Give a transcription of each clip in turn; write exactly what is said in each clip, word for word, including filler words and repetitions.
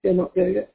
Yeah, no, yeah, yeah.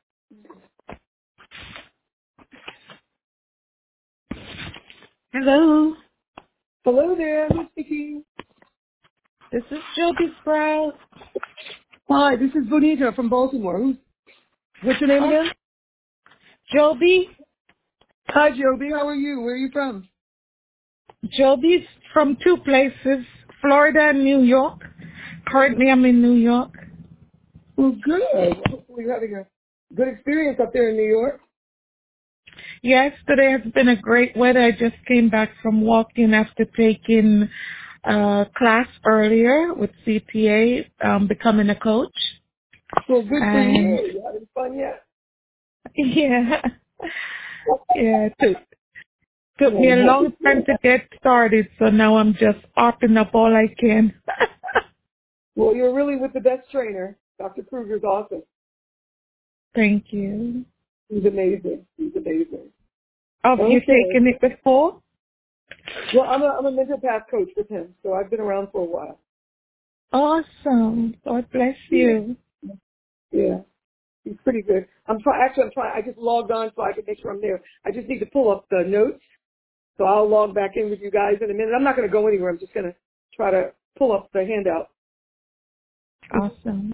Hello, Hello there, who's speaking? this is Joby Sprout. Hi, this is Bonita from Baltimore. Who's, what's your name Oh, again? Joby? Hi, Joby. How are you? Where are you from? Joby's from two places, Florida and New York. Currently, I'm in New York. Well, good. Hopefully you're having a good experience up there in New York. Yes, today has been a great weather. I just came back from walking after taking uh, class earlier with C P A, um, becoming a coach. Well, good for And you. You having fun yet? yeah, yeah, it took, took me Well, a long happy. time to get started, so now I'm just hopping up all I can. Well, you're really with the best trainer. Doctor Kruger's awesome. Thank you. He's amazing. He's amazing. Have you Okay. taken it before? Well, I'm a, I'm a mental path coach with him, so I've been around for a while. Awesome. God bless Yeah. you. Yeah. He's pretty good. I'm trying. Actually, I'm trying. I just logged on so I can make sure I'm there. I just need to pull up the notes, so I'll log back in with you guys in a minute. I'm not going to go anywhere. I'm just going to try to pull up the handout. Awesome.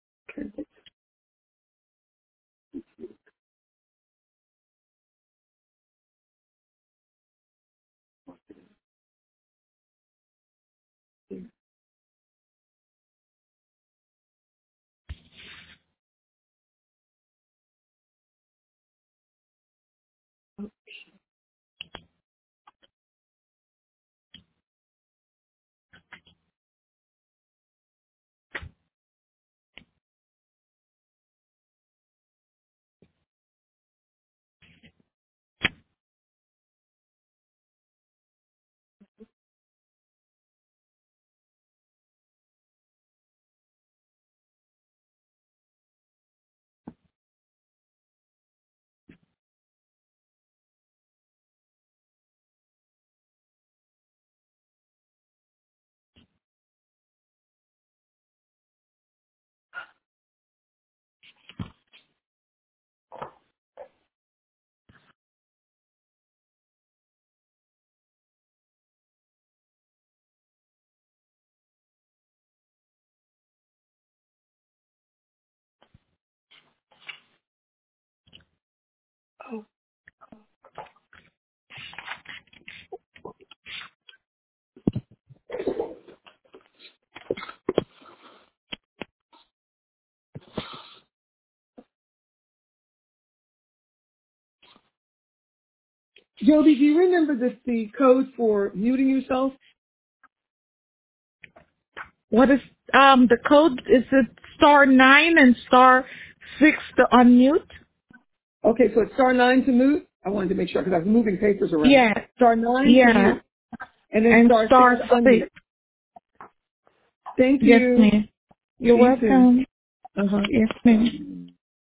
Joby, do you remember the, the code for muting yourself? What is um the code? Is it star nine and star six to unmute? Okay, so it's star nine to mute. I wanted to make sure because I was moving papers around. Yeah. Star nine to Yeah. mute, and then And star six star to unmute. six. Thank Yes, you. ma'am. You're See you soon. welcome. Uh huh. Yes, ma'am.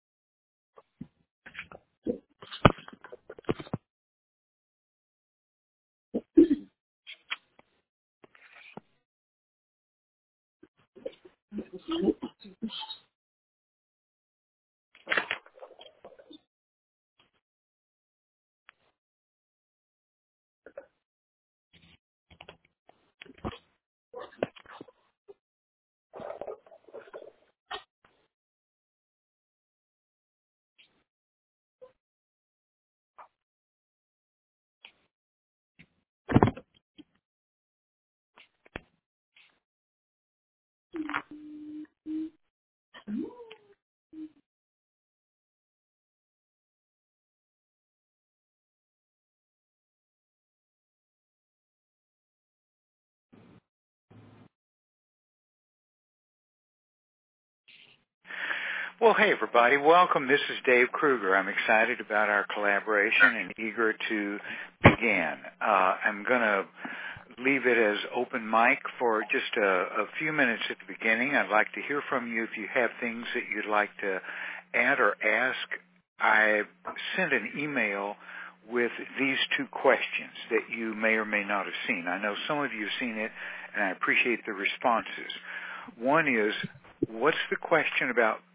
Well, hey, everybody. Welcome. This is Dave Kruger. I'm excited about our collaboration and eager to begin. Uh, I'm going to leave it as open mic for just a, a few minutes at the beginning. I'd like to hear from you if you have things that you'd like to add or ask. I sent an email with these two questions that you may or may not have seen. I know some of you have seen it, and I appreciate the responses. One is, what's the question about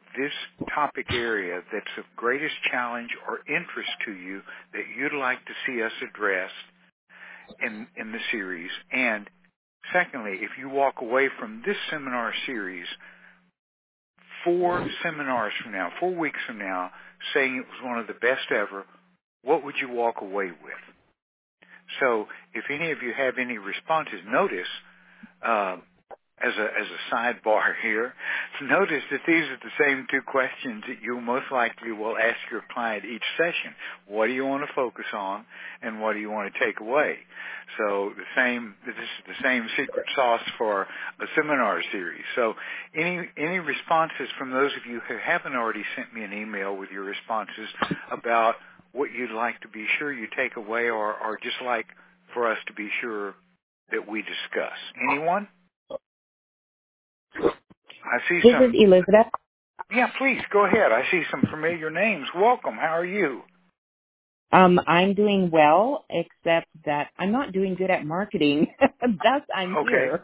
this topic area that's of greatest challenge or interest to you that you'd like to see us address in, in the series. And secondly, if you walk away from this seminar series four seminars from now, four weeks from now, saying it was one of the best ever, what would you walk away with? So if any of you have any responses, notice, uh, as a as a sidebar here, notice that these are the same two questions that you most likely will ask your client each session. What do you want to focus on, and what do you want to take away? So the same, this is the same secret sauce for a seminar series. So any any responses from those of you who haven't already sent me an email with your responses about what you'd like to be sure you take away, or, or just like for us to be sure that we discuss. Anyone? I see this some. This is Elizabeth. Yeah, please, go ahead. I see some familiar names. Welcome. How are you? Um, I'm doing well, except that I'm not doing good at marketing. Thus, I'm Okay. here.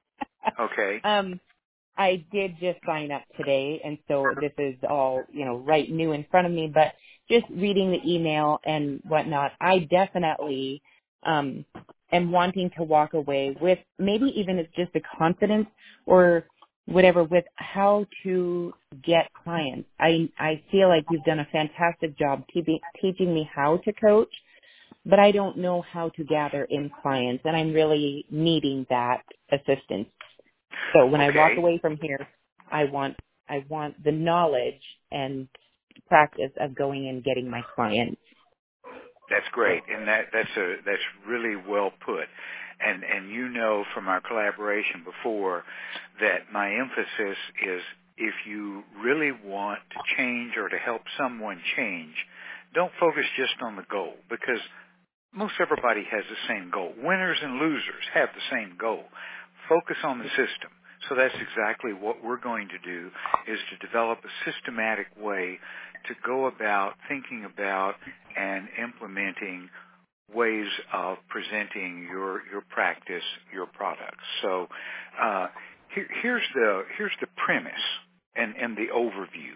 Okay. Um, I did just sign up today, and so this is all, you know, right new in front of me, but just reading the email and whatnot, I definitely um, am wanting to walk away with maybe even it's just a confidence or whatever with how to get clients. I, I feel like you've done a fantastic job te- teaching me how to coach, but I don't know how to gather in clients, and I'm really needing that assistance. So when Okay. I walk away from here, I want I want the knowledge and practice of going and getting my clients. That's great, and that that's a that's really well put. And and you know from our collaboration before that my emphasis is if you really want to change or to help someone change, don't focus just on the goal, because most everybody has the same goal. Winners and losers have the same goal. Focus on the system. So that's exactly what we're going to do, is to develop a systematic way to go about thinking about and implementing ways of presenting your your practice, your products. So uh, here, here's the here's the premise and, and the overview.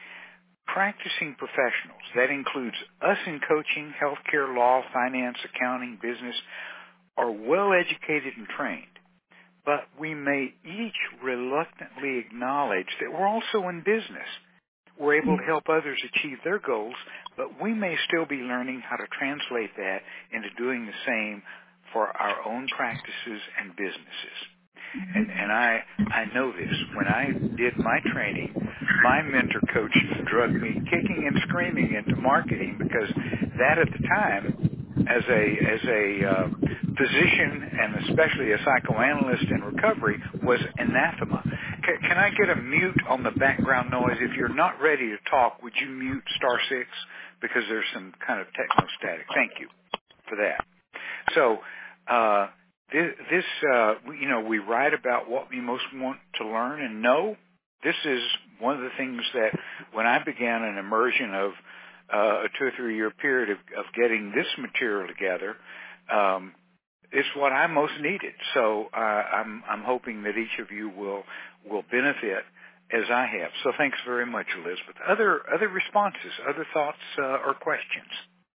Practicing professionals, that includes us in coaching, healthcare, law, finance, accounting, business, are well educated and trained. But we may each reluctantly acknowledge that we're also in business. We're able to help others achieve their goals, but we may still be learning how to translate that into doing the same for our own practices and businesses. And, and I, I know this. When I did my training, my mentor coach drugged me kicking and screaming into marketing, because that at the time, as a as a uh, physician and especially a psychoanalyst in recovery, was anathema. C- can I get a mute on the background noise? If you're not ready to talk, would you mute star six? Because there's some kind of techno static. Thank you for that. So uh, this, this uh, you know, we write about what we most want to learn and know. This is one of the things that when I began an immersion of uh, a two or three year period of, of getting this material together, um, it's what I most needed. So uh, I'm, I'm hoping that each of you will will benefit as I have. So thanks very much, Elizabeth. Other other responses, other thoughts uh, or questions?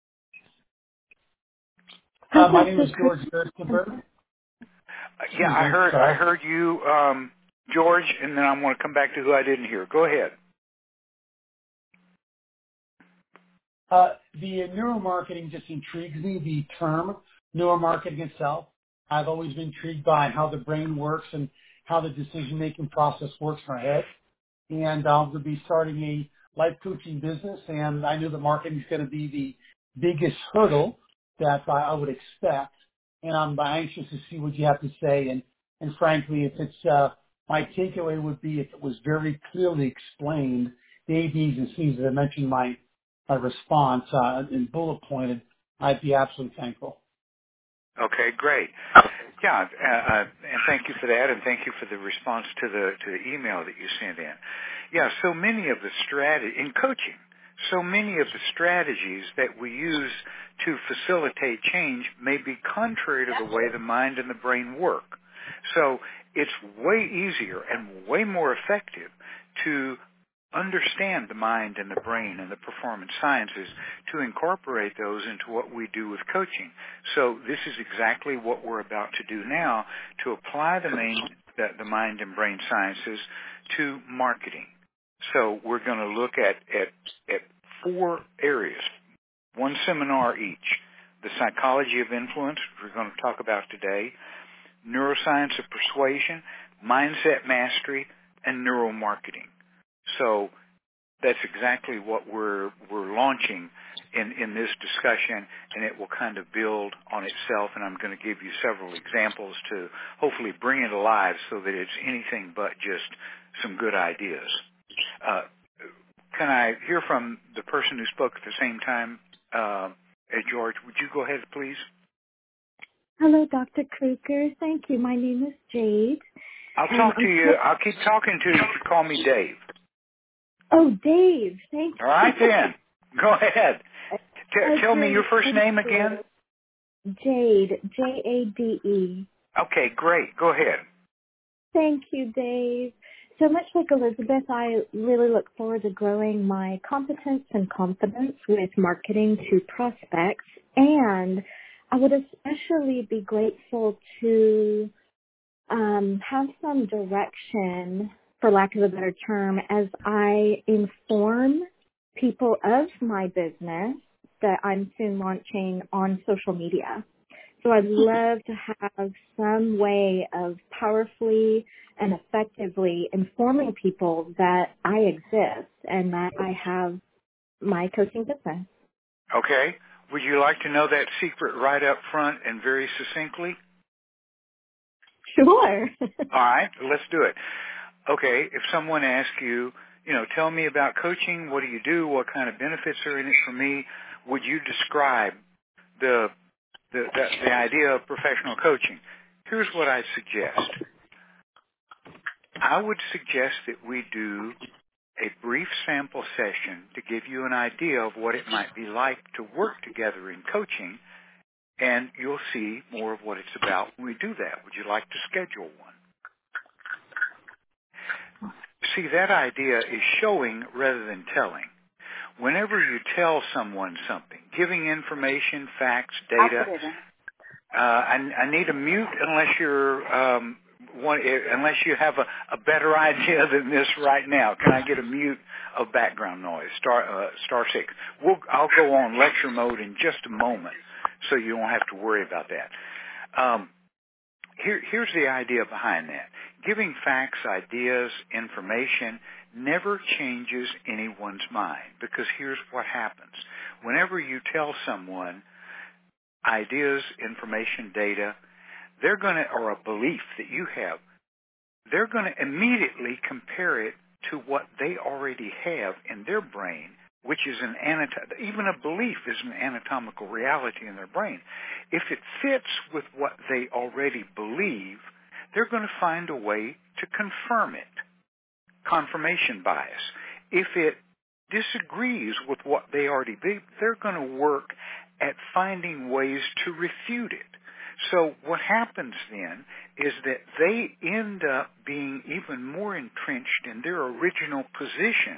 Uh, my name is George Gerstenberg. Uh, yeah, I heard I heard you, um, George, and then I want to come back to who I didn't hear. Go ahead. Uh, the neuromarketing just intrigues me, the term neuromarketing itself. I've always been intrigued by how the brain works and how the decision-making process works in our head. And I'm going to be starting a life coaching business, and I knew that marketing is going to be the biggest hurdle that I, I would expect. And I'm anxious to see what you have to say. And, and frankly, if it's uh, my takeaway would be if it was very clearly explained, the A, B's, and C's that I mentioned my my response uh, and bullet pointed, I'd be absolutely thankful. Okay, great. Yeah, uh, uh, and thank you for that, and thank you for the response to the to the email that you sent in. Yeah, so many of the strategy in coaching, so many of the strategies that we use to facilitate change may be contrary to the way the mind and the brain work. So it's way easier and way more effective to understand the mind and the brain and the performance sciences to incorporate those into what we do with coaching. So this is exactly what we're about to do now, to apply the main the, the mind and brain sciences to marketing. So we're going to look at, at at four areas, one seminar each. The psychology of influence, which we're going to talk about today, neuroscience of persuasion, mindset mastery, and neuromarketing. So that's exactly what we're we're launching in, in this discussion, and it will kind of build on itself, and I'm going to give you several examples to hopefully bring it alive so that it's anything but just some good ideas. Uh, can I hear from the person who spoke at the same time? Uh, George, would you go ahead, please? Hello, Doctor Kruger. Thank you. My name is Jade. I'll talk to you. I'll keep talking to you if you call me Dave. Oh, Dave. Thank you. All right, then. Go ahead. T- uh, tell me Jade, your first name again. Jade. J A D E. Okay, great. Go ahead. Thank you, Dave. So much like Elizabeth, I really look forward to growing my competence and confidence with marketing to prospects, and I would especially be grateful to um, have some direction, for lack of a better term, as I inform people of my business that I'm soon launching on social media. So I'd love to have some way of powerfully and effectively informing people that I exist and that I have my coaching business. Okay. Would you like to know that secret right up front and very succinctly? Sure. All right, let's do it. Okay, if someone asks you, you know, tell me about coaching, what do you do, what kind of benefits are in it for me, would you describe the the, the, the idea of professional coaching? Here's what I'd suggest. I would suggest that we do a brief sample session to give you an idea of what it might be like to work together in coaching, and you'll see more of what it's about when we do that. Would you like to schedule one? See, that idea is showing rather than telling. Whenever you tell someone something, giving information, facts, data, uh, I, I need a mute unless you're um, one, unless you have a, a better idea than this right now. Can I get a mute of background noise? Star uh, star six. We'll, I'll go on lecture mode in just a moment, so you don't have to worry about that. Um, here, here's the idea behind that. Giving facts, ideas, information never changes anyone's mind, because here's what happens. Whenever you tell someone ideas, information, data, they're going to, or a belief that you have, they're going to immediately compare it to what they already have in their brain, which is an anatom- even a belief is an anatomical reality in their brain. If it fits with what they already believe, they're going to find a way to confirm it. Confirmation bias. If it disagrees with what they already believe, they're going to work at finding ways to refute it. So what happens then is that they end up being even more entrenched in their original position,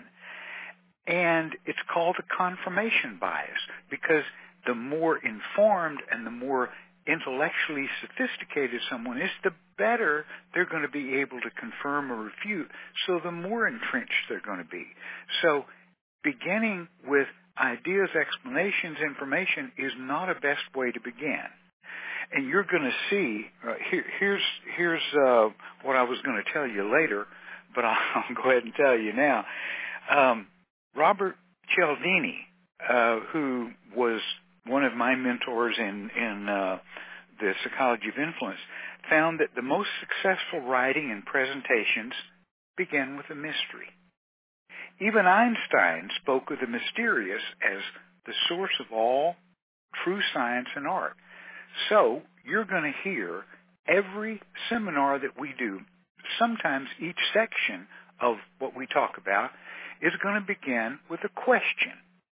and it's called a confirmation bias, because the more informed and the more intellectually sophisticated someone is, the better they're going to be able to confirm or refute, so the more entrenched they're going to be. So beginning with ideas, explanations, information is not a best way to begin. And you're going to see, uh, here, here's, here's uh, what I was going to tell you later, but I'll, I'll go ahead and tell you now. Um, Robert Cialdini, uh, who was one of my mentors in, in uh, the psychology of influence, found that the most successful writing and presentations began with a mystery. Even Einstein spoke of the mysterious as the source of all true science and art. So you're going to hear every seminar that we do, sometimes each section of what we talk about is going to begin with a question.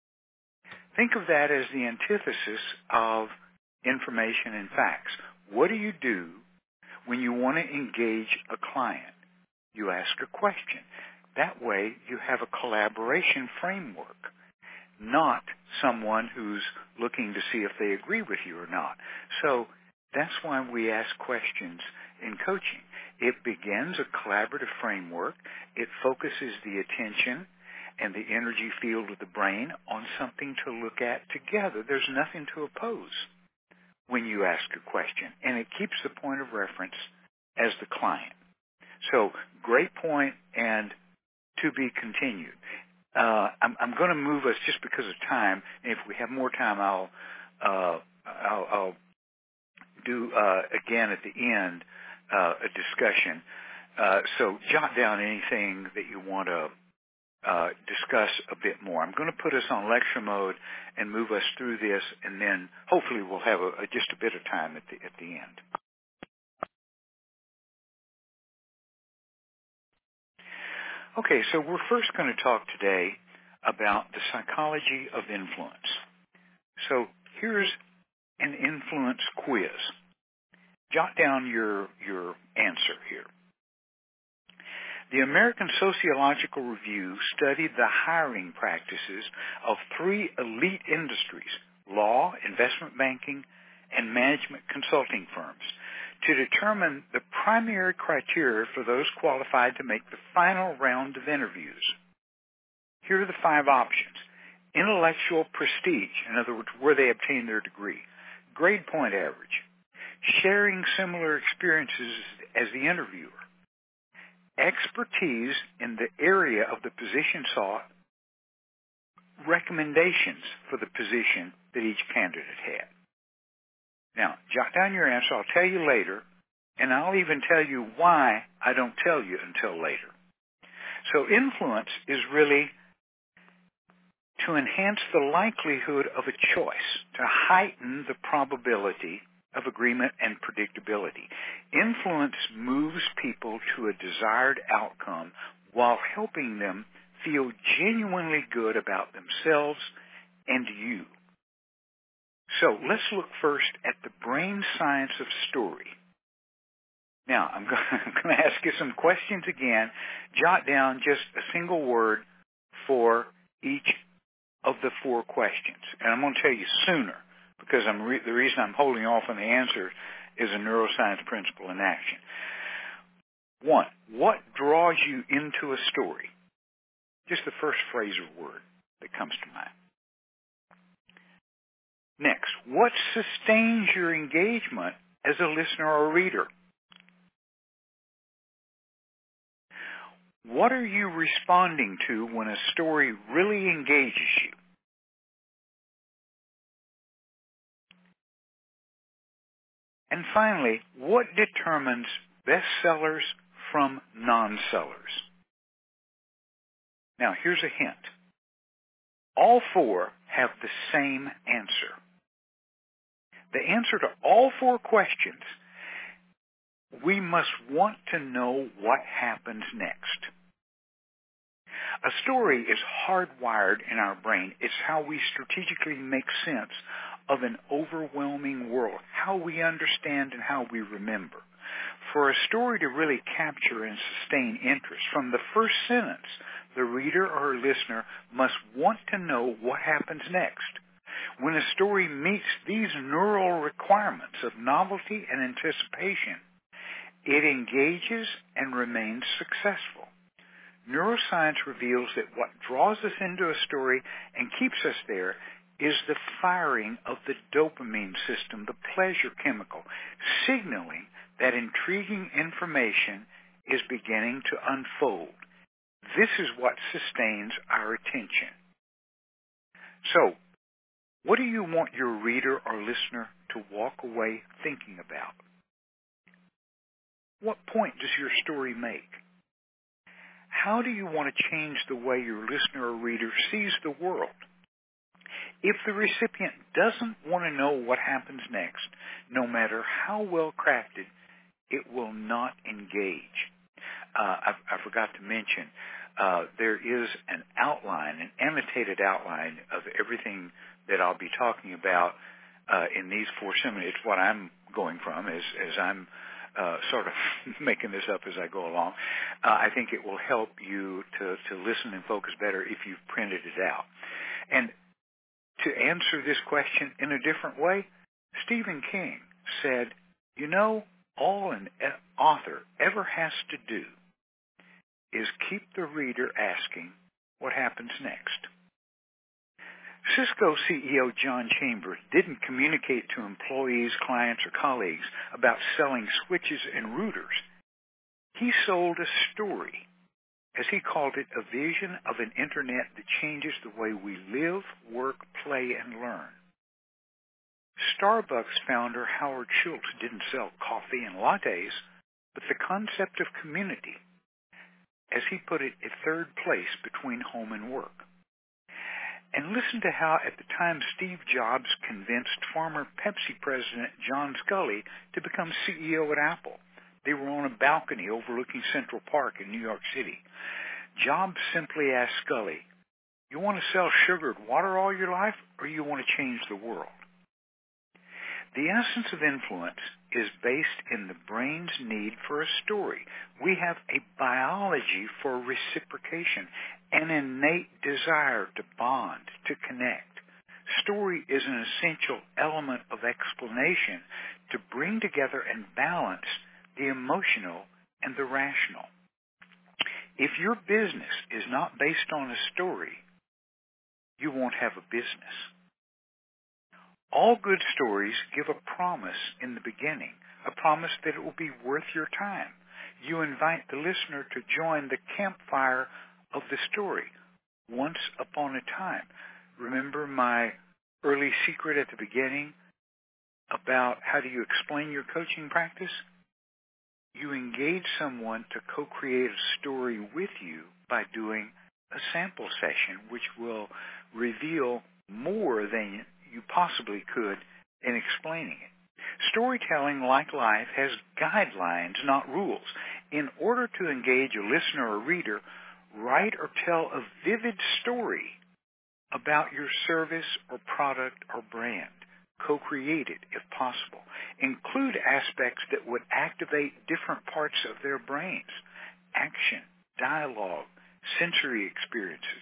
Think of that as the antithesis of information and facts. What do you do when you want to engage a client? You ask a question. That way you have a collaboration framework, not someone who's looking to see if they agree with you or not. So that's why we ask questions in coaching. It begins a collaborative framework. It focuses the attention and the energy field of the brain on something to look at together. There's nothing to oppose when you ask a question, and it keeps the point of reference as the client. So great point, and to be continued. Uh, I'm, I'm going to move us just because of time. And if we have more time, I'll uh, I'll, I'll do uh, again at the end uh, a discussion. Uh, so jot down anything that you want to uh, discuss a bit more. I'm going to put us on lecture mode and move us through this, and then hopefully we'll have a, a, just a bit of time at the at the end. Okay, so we're first going to talk today about the psychology of influence. So here's an influence quiz. Jot down your, your answer here. The American Sociological Review studied the hiring practices of three elite industries, law, investment banking, and management consulting firms, to determine the primary criteria for those qualified to make the final round of interviews. Here are the five options. Intellectual prestige, in other words, where they obtain their degree. Grade point average. Sharing similar experiences as the interviewer. Expertise in the area of the position sought. Recommendations for the position that each candidate had. Now, jot down your answer. I'll tell you later, and I'll even tell you why I don't tell you until later. So influence is really to enhance the likelihood of a choice, to heighten the probability of agreement and predictability. Influence moves people to a desired outcome while helping them feel genuinely good about themselves and you. So let's look first at the brain science of story. Now, I'm going to ask you some questions again. Jot down just a single word for each of the four questions. And I'm going to tell you sooner, because I'm re- the reason I'm holding off on the answer is a neuroscience principle in action. One, what draws you into a story? Just the first phrase or word that comes to mind. Next, what sustains your engagement as a listener or reader? What are you responding to when a story really engages you? And finally, what determines bestsellers from non-sellers? Now, here's a hint. All four have the same answer. The answer to all four questions, we must want to know what happens next. A story is hardwired in our brain. It's how we strategically make sense of an overwhelming world, how we understand and how we remember. For a story to really capture and sustain interest, from the first sentence, the reader or listener must want to know what happens next. When a story meets these neural requirements of novelty and anticipation, it engages and remains successful. Neuroscience reveals that what draws us into a story and keeps us there is the firing of the dopamine system, the pleasure chemical, signaling that intriguing information is beginning to unfold. This is what sustains our attention. So, what do you want your reader or listener to walk away thinking about? What point does your story make? How do you want to change the way your listener or reader sees the world? If the recipient doesn't want to know what happens next, no matter how well crafted, it will not engage. Uh, I, I forgot to mention, uh, there is an outline, an annotated outline of everything that I'll be talking about uh, in these four seminars. It's what I'm going from as, as I'm uh, sort of making this up as I go along. Uh, I think it will help you to, to listen and focus better if you've printed it out. And to answer this question in a different way, Stephen King said, you know, all an author ever has to do is keep the reader asking what happens next. Cisco C E O John Chambers didn't communicate to employees, clients, or colleagues about selling switches and routers. He sold a story, as he called it, a vision of an internet that changes the way we live, work, play, and learn. Starbucks founder Howard Schultz didn't sell coffee and lattes, but the concept of community, as he put it, a third place between home and work. And listen to how, at the time, Steve Jobs convinced former Pepsi president John Sculley to become C E O at Apple. They were on a balcony overlooking Central Park in New York City. Jobs simply asked Sculley, you want to sell sugared water all your life, or you want to change the world? The essence of influence is based in the brain's need for a story. We have a biology for reciprocation, an innate desire to bond, to connect. Story is an essential element of explanation to bring together and balance the emotional and the rational. If your business is not based on a story, you won't have a business. All good stories give a promise in the beginning, a promise that it will be worth your time. You invite the listener to join the campfire of the story, once upon a time. Remember my early secret at the beginning about how do you explain your coaching practice? You engage someone to co-create a story with you by doing a sample session, which will reveal more than you possibly could in explaining it. Storytelling, like life, has guidelines, not rules. In order to engage a listener or reader, write or tell a vivid story about your service or product or brand. Co-create it if possible. Include aspects that would activate different parts of their brains: action, dialogue, sensory experiences.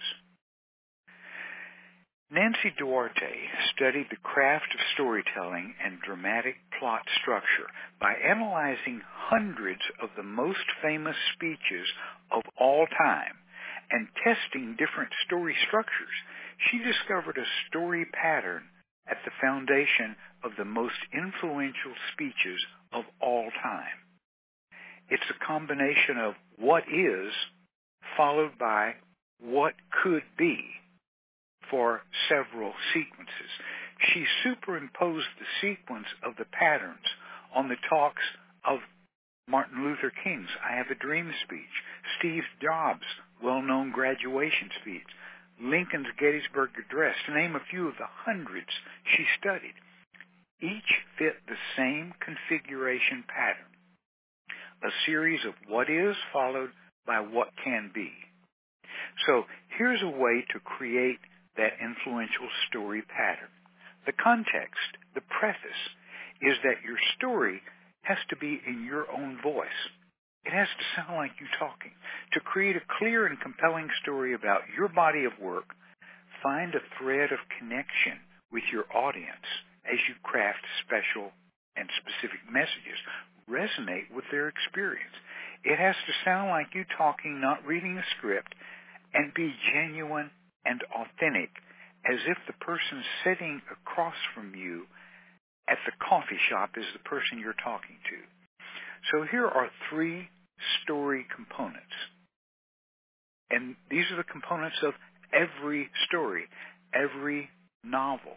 Nancy Duarte studied the craft of storytelling and dramatic plot structure by analyzing hundreds of the most famous speeches of all time and testing different story structures. She discovered a story pattern at the foundation of the most influential speeches of all time. It's a combination of what is followed by what could be for several sequences. She superimposed the sequence of the patterns on the talks of Martin Luther King's I Have a Dream speech, Steve Jobs' well-known graduation speech, Lincoln's Gettysburg Address, to name a few of the hundreds she studied. Each fit the same configuration pattern, a series of what is followed by what can be. So here's a way to create that influential story pattern. The context, the preface, is that your story has to be in your own voice. It has to sound like you talking. To create a clear and compelling story about your body of work, find a thread of connection with your audience as you craft special and specific messages. Resonate with their experience. It has to sound like you talking, not reading a script, and be genuine and authentic, as if the person sitting across from you at the coffee shop is the person you're talking to. So here are three story components. And these are the components of every story, every novel,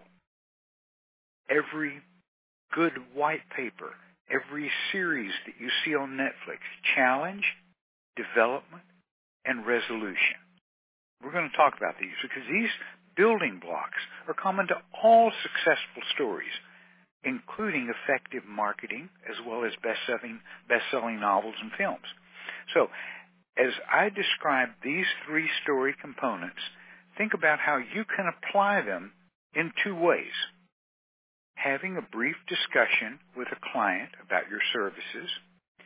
every good white paper, every series that you see on Netflix: challenge, development, and resolution. We're going to talk about these because these building blocks are common to all successful stories, including effective marketing as well as best-selling, best-selling novels and films. So as I describe these three story components, think about how you can apply them in two ways. Having a brief discussion with a client about your services,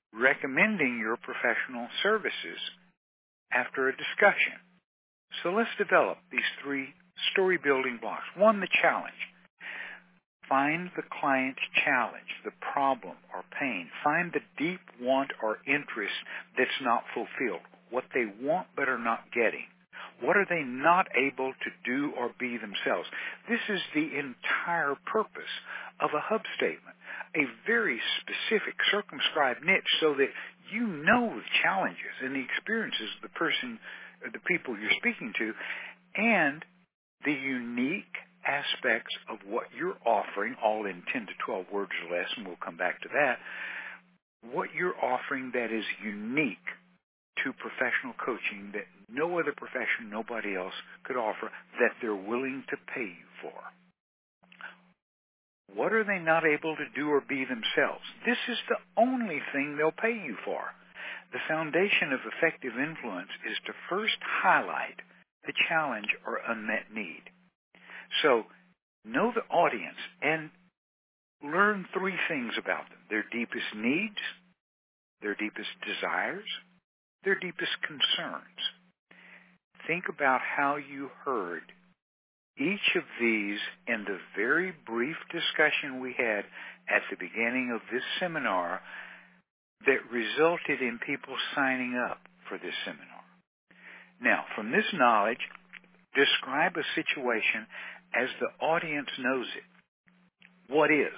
recommending your professional services after a discussion. So let's develop these three story building blocks. One, the challenge. Find the client's challenge, the problem or pain. Find the deep want or interest that's not fulfilled, what they want but are not getting. What are they not able to do or be themselves? This is the entire purpose of a hub statement, a very specific, circumscribed niche so that you know the challenges and the experiences of the person, the people you're speaking to, and the unique aspects of what you're offering, all in ten to twelve words or less, and we'll come back to that, what you're offering that is unique to professional coaching that no other profession, nobody else could offer, that they're willing to pay you for. What are they not able to do or be themselves? This is the only thing they'll pay you for. The foundation of effective influence is to first highlight the challenge or unmet need. So, know the audience and learn three things about them: their deepest needs, their deepest desires, their deepest concerns. Think about how you heard each of these in the very brief discussion we had at the beginning of this seminar that resulted in people signing up for this seminar. Now, from this knowledge, describe a situation as the audience knows it. What is?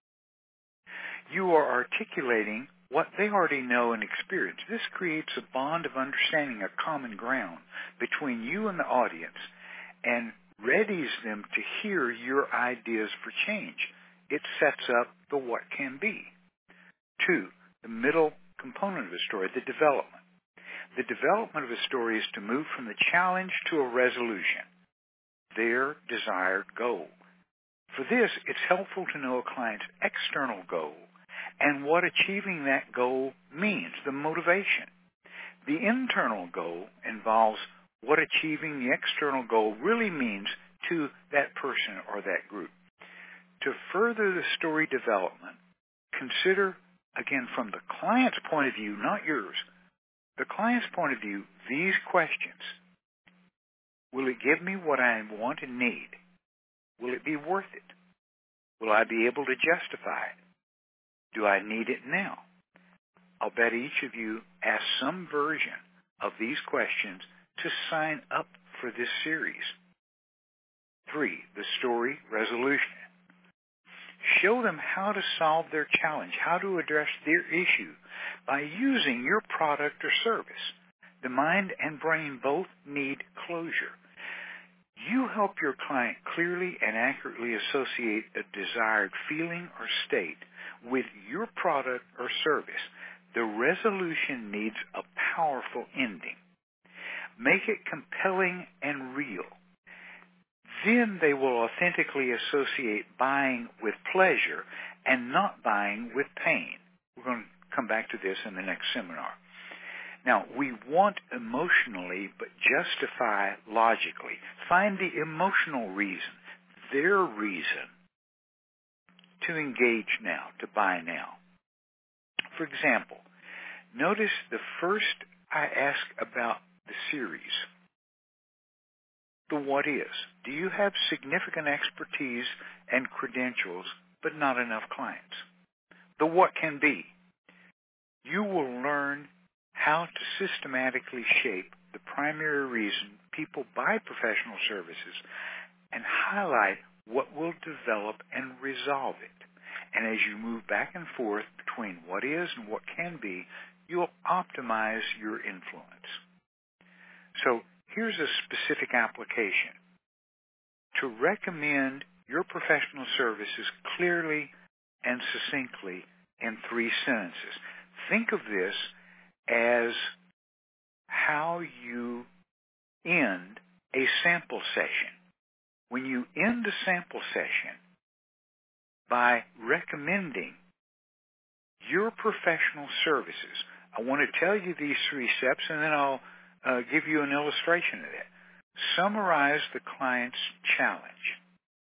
You are articulating what they already know and experience. This creates a bond of understanding, a common ground between you and the audience, and readies them to hear your ideas for change. It sets up the what can be. Two, the middle component of the story, the development. The development of a story is to move from the challenge to a resolution, their desired goal. For this, it's helpful to know a client's external goal and what achieving that goal means, the motivation. The internal goal involves what achieving the external goal really means to that person or that group. To further the story development, consider, again, from the client's point of view, not yours, the client's point of view, these questions. Will it give me what I want and need? Will it be worth it? Will I be able to justify it? Do I need it now? I'll bet each of you asked some version of these questions to sign up for this series. Three, the story resolution. Show them how to solve their challenge, how to address their issue by using your product or service. The mind and brain both need closure. You help your client clearly and accurately associate a desired feeling or state with your product or service. The resolution needs a powerful ending. Make it compelling and real. Then they will authentically associate buying with pleasure and not buying with pain. We're going to come back to this in the next seminar. Now, we want emotionally, but justify logically. Find the emotional reason, their reason, to engage now, to buy now. For example, notice the first I ask about the series. The what is. Do you have significant expertise and credentials, but not enough clients? The what can be. You will learn how to systematically shape the primary reason people buy professional services and highlight what will develop and resolve it. And as you move back and forth between what is and what can be, you'll optimize your influence. So here's a specific application. To recommend your professional services clearly and succinctly in three sentences. Think of this as how you end a sample session. When you end a sample session by recommending your professional services, I want to tell you these three steps and then I'll uh, give you an illustration of that. Summarize the client's challenge.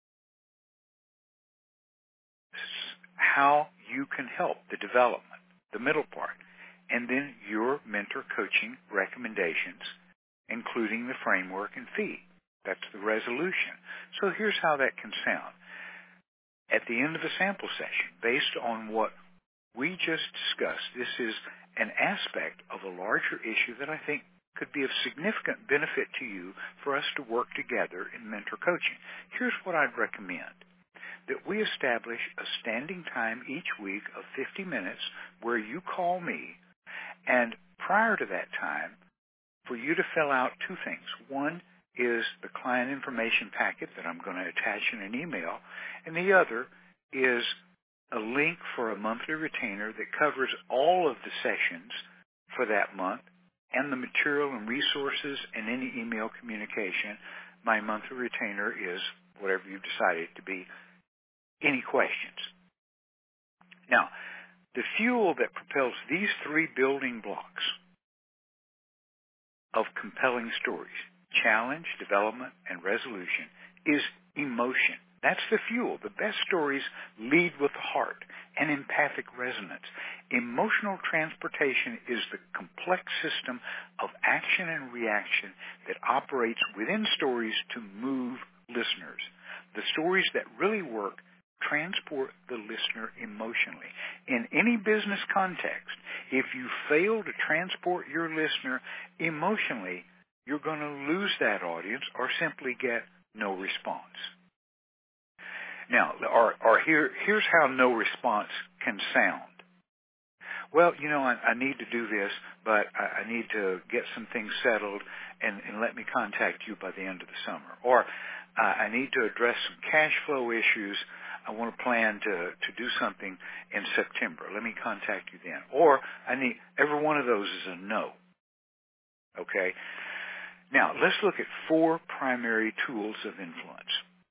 How you can help the development, the middle part, and then your mentor coaching recommendations, including the framework and fee. That's the resolution. So here's how that can sound. At the end of a sample session, based on what we just discussed, this is an aspect of a larger issue that I think could be of significant benefit to you for us to work together in mentor coaching. Here's what I'd recommend. That we establish a standing time each week of fifty minutes where you call me, and prior to that time, for you to fill out two things. One is the client information packet that I'm going to attach in an email, and the other is a link for a monthly retainer that covers all of the sessions for that month and the material and resources and any email communication. My monthly retainer is whatever you've decided to be. Any questions? Now, the fuel that propels these three building blocks of compelling stories, challenge, development, and resolution, is emotion. That's the fuel. The best stories lead with the heart and empathic resonance. Emotional transportation is the complex system of action and reaction that operates within stories to move listeners. The stories that really work transport the listener emotionally. In any business context, if you fail to transport your listener emotionally, you're going to lose that audience or simply get no response. Now, or, or here, here's how no response can sound. Well, you know, I, I need to do this, but I, I need to get some things settled, and, and let me contact you by the end of the summer. Or uh, I need to address some cash flow issues. I want to plan to, to do something in September. Let me contact you then. Or I need, every one of those is a no. Okay? Now, let's look at four primary tools of influence.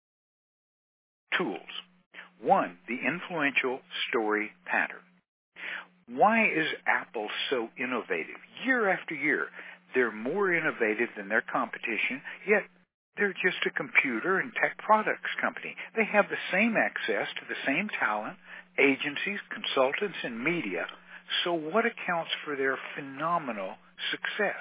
Tools. One, the influential story pattern. Why is Apple so innovative? Year after year, they're more innovative than their competition, yet they're just a computer and tech products company. They have the same access to the same talent, agencies, consultants, and media. So what accounts for their phenomenal success?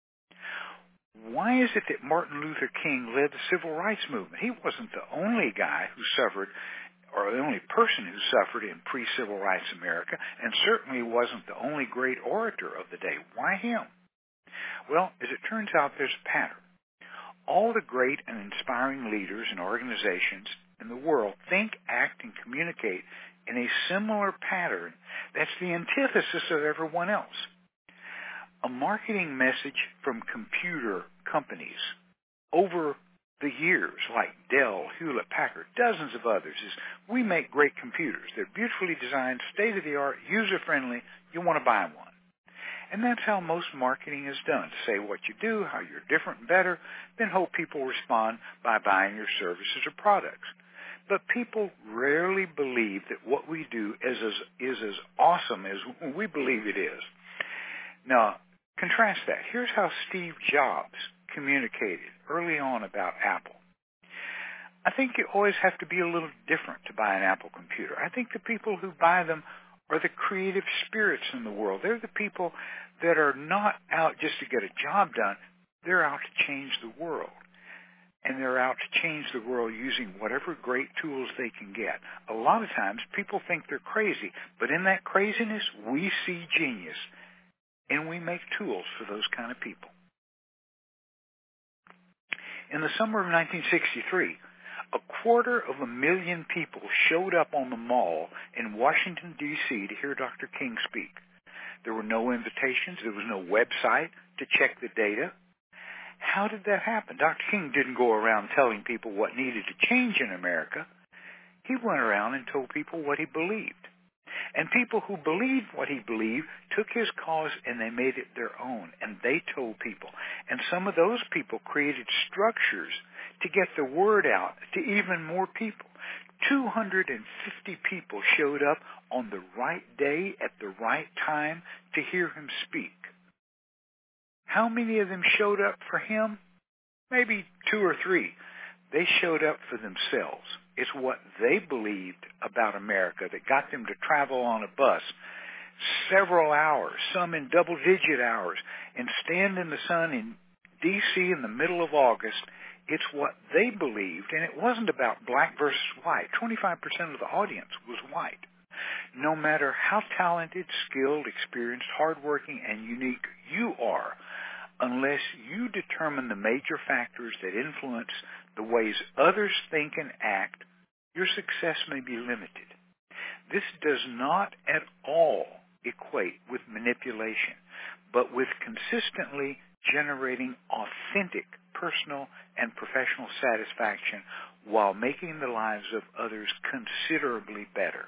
Why is it that Martin Luther King led the civil rights movement? He wasn't the only guy who suffered, or the only person who suffered in pre-civil rights America, and certainly wasn't the only great orator of the day. Why him? Well, as it turns out, there's a pattern. All the great and inspiring leaders and organizations in the world think, act, and communicate in a similar pattern that's the antithesis of everyone else. A marketing message from computer companies over the years, like Dell, Hewlett Packard, dozens of others, is we make great computers. They're beautifully designed, state-of-the-art, user-friendly. You want to buy one. And that's how most marketing is done. Say what you do, how you're different and better, then hope people respond by buying your services or products. But people rarely believe that what we do is as, is as awesome as we believe it is. Now, contrast that. Here's how Steve Jobs communicated early on about Apple. I think you always have to be a little different to buy an Apple computer. I think the people who buy them are the creative spirits in the world. They're the people that are not out just to get a job done. They're out to change the world. And they're out to change the world using whatever great tools they can get. A lot of times people think they're crazy, but in that craziness, we see genius. And we make tools for those kind of people. In the summer of nineteen sixty-three, a quarter of a million people showed up on the Mall in Washington, D C to hear Doctor King speak. There were no invitations. There was no website to check the data. How did that happen? Doctor King didn't go around telling people what needed to change in America. He went around and told people what he believed. And people who believed what he believed took his cause and they made it their own. And they told people. And some of those people created structures to get the word out to even more people. two hundred fifty people showed up on the right day at the right time to hear him speak. How many of them showed up for him? Maybe two or three. They showed up for themselves. It's what they believed about America that got them to travel on a bus several hours, some in double-digit hours, and stand in the sun in D C in the middle of August. It's what they believed, and it wasn't about black versus white. twenty-five percent of the audience was white. No matter how talented, skilled, experienced, hardworking, and unique you are, unless you determine the major factors that influence the ways others think and act, your success may be limited. This does not at all equate with manipulation, but with consistently generating authentic personal and professional satisfaction while making the lives of others considerably better.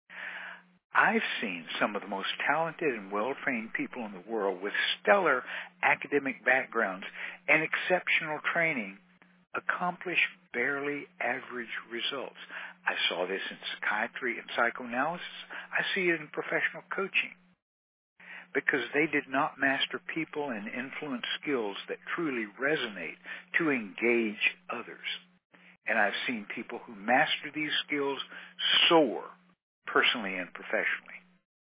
I've seen some of the most talented and well-trained people in the world with stellar academic backgrounds and exceptional training accomplish barely average results. I saw this in psychiatry and psychoanalysis. I see it in professional coaching, because they did not master people and influence skills that truly resonate to engage others. And I've seen people who master these skills soar personally and professionally.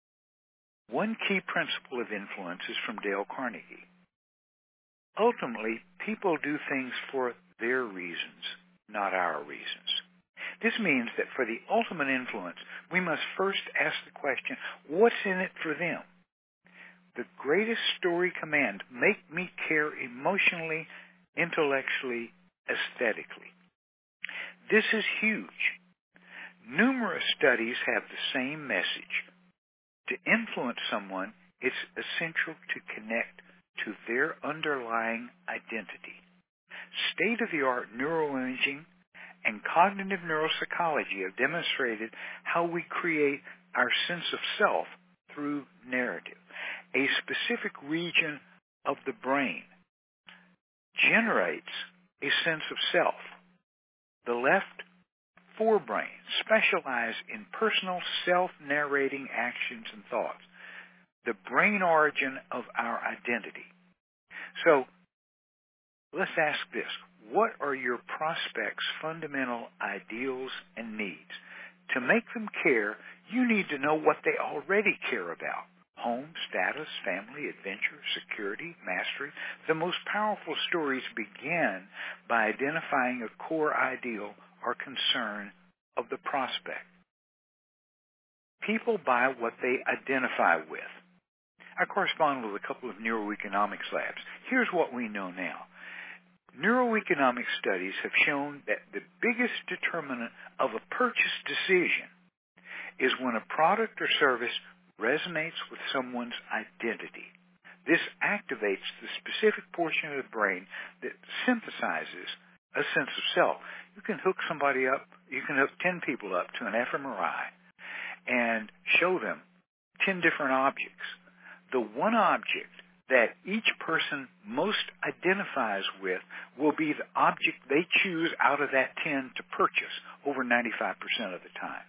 One key principle of influence is from Dale Carnegie. Ultimately, people do things for their reasons, not our reasons. This means that for the ultimate influence, we must first ask the question, what's in it for them? The greatest story command, make me care emotionally, intellectually, aesthetically. This is huge. Numerous studies have the same message. To influence someone, it's essential to connect to their underlying identity. State-of-the-art neuroimaging and cognitive neuropsychology have demonstrated how we create our sense of self through narrative. A specific region of the brain generates a sense of self. The left forebrain specialize in personal self-narrating actions and thoughts, the brain origin of our identity. So let's ask this. What are your prospects' fundamental ideals and needs? To make them care, you need to know what they already care about. Home, status, family, adventure, security, mastery. The most powerful stories begin by identifying a core ideal or concern of the prospect. People buy what they identify with. I correspond with a couple of neuroeconomics labs. Here's what we know now. Neuroeconomic studies have shown that the biggest determinant of a purchase decision is when a product or service resonates with someone's identity. This activates the specific portion of the brain that synthesizes a sense of self. You can hook somebody up, you can hook ten people up to an fMRI and show them ten different objects. The one object that each person most identifies with will be the object they choose out of that ten to purchase over ninety-five percent of the time.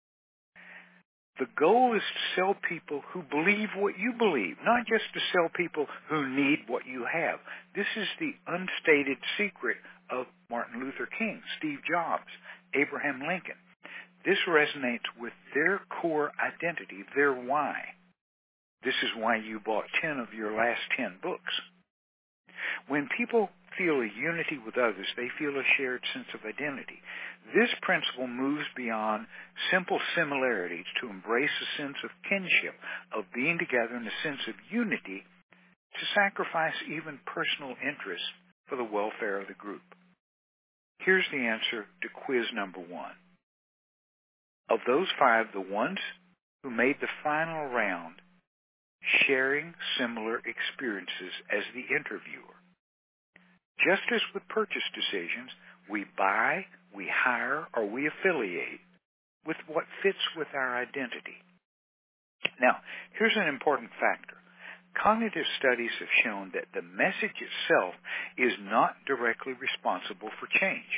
The goal is to sell people who believe what you believe, not just to sell people who need what you have. This is the unstated secret of Martin Luther King, Steve Jobs, Abraham Lincoln. This resonates with their core identity, their why. This is why you bought ten of your last ten books. When people feel a unity with others, they feel a shared sense of identity. This principle moves beyond simple similarities to embrace a sense of kinship, of being together in a sense of unity, to sacrifice even personal interests for the welfare of the group. Here's the answer to quiz number one. Of those five, the ones who made the final round sharing similar experiences as the interviewer. Just as with purchase decisions, we buy, we hire, or we affiliate with what fits with our identity. Now, here's an important factor. Cognitive studies have shown that the message itself is not directly responsible for change.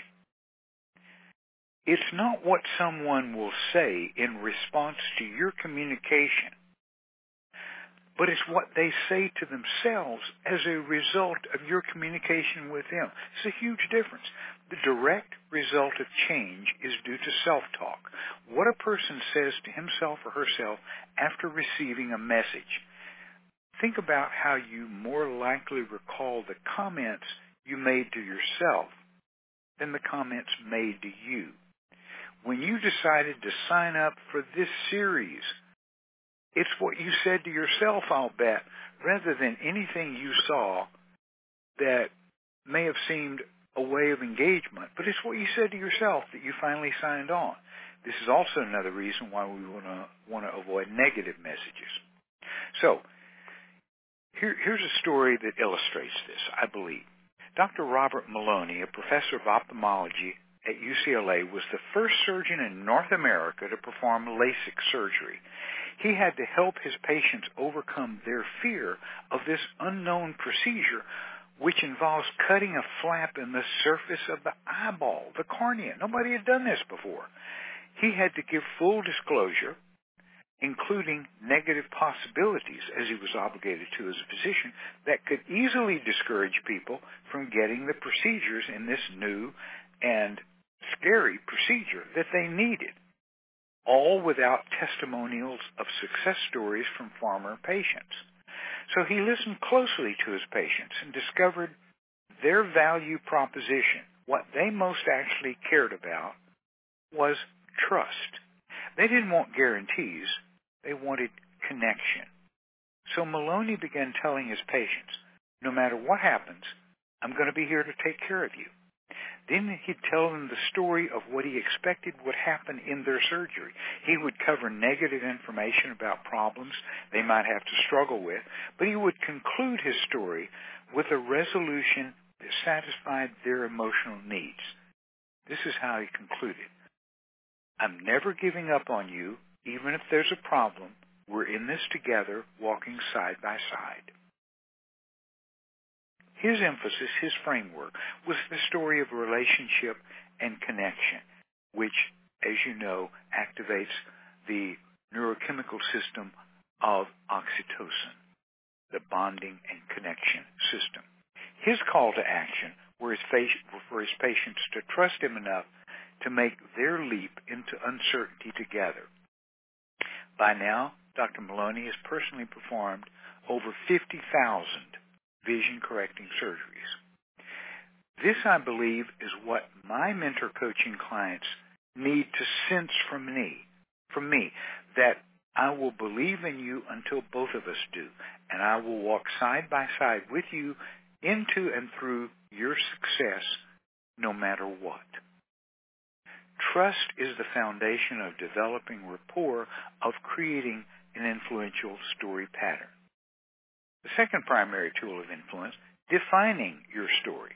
It's not what someone will say in response to your communication but it's what they say to themselves as a result of your communication with them. It's a huge difference. The direct result of change is due to self-talk. What a person says to himself or herself after receiving a message. Think about how you more likely recall the comments you made to yourself than the comments made to you. When you decided to sign up for this series, it's what you said to yourself, I'll bet, rather than anything you saw that may have seemed a way of engagement, but it's what you said to yourself that you finally signed on. This is also another reason why we want to want to avoid negative messages. So, here, here's a story that illustrates this, I believe. Doctor Robert Maloney, a professor of ophthalmology at U C L A, was the first surgeon in North America to perform LASIK surgery. He had to help his patients overcome their fear of this unknown procedure, which involves cutting a flap in the surface of the eyeball, the cornea. Nobody had done this before. He had to give full disclosure, including negative possibilities, as he was obligated to as a physician, that could easily discourage people from getting the procedures in this new and scary procedure that they needed, all without testimonials of success stories from former patients. So he listened closely to his patients and discovered their value proposition. What they most actually cared about was trust. They didn't want guarantees. They wanted connection. So Maloney began telling his patients, no matter what happens, I'm going to be here to take care of you. Then he'd tell them the story of what he expected would happen in their surgery. He would cover negative information about problems they might have to struggle with, but he would conclude his story with a resolution that satisfied their emotional needs. This is how he concluded. I'm never giving up on you, even if there's a problem. We're in this together, walking side by side. His emphasis, his framework, was the story of relationship and connection, which, as you know, activates the neurochemical system of oxytocin, the bonding and connection system. His call to action were his, for his patients to trust him enough to make their leap into uncertainty together. By now, Doctor Maloney has personally performed over fifty thousand vision-correcting surgeries. This, I believe, is what my mentor coaching clients need to sense from me, from me, that I will believe in you until both of us do, and I will walk side by side with you into and through your success no matter what. Trust is the foundation of developing rapport, of creating an influential story pattern. The second primary tool of influence, defining your story.